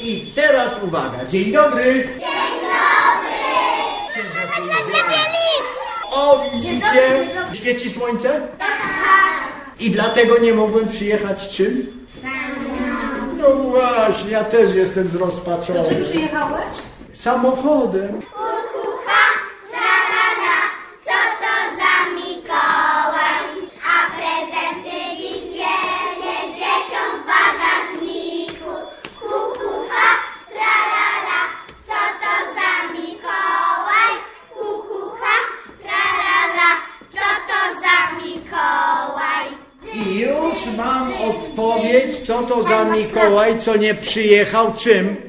I teraz uwaga. Dzień dobry. Dzień dobry! Mamy dla ciebie list! O, widzicie? Świeci słońce? Tak. I dlatego nie mogłem przyjechać czym? No właśnie, ja też jestem zrozpaczony. Czym przyjechałeś? Samochodem. Kukucha, tralala, co to za Mikołaj? A prezenty dziś wiezie dzieciom w bagażniku. Kukucha, tralala, co to za Mikołaj? Kukucha, tralala, co to za Mikołaj? I już mam odpowiedź, co to za Mikołaj, co nie przyjechał czym?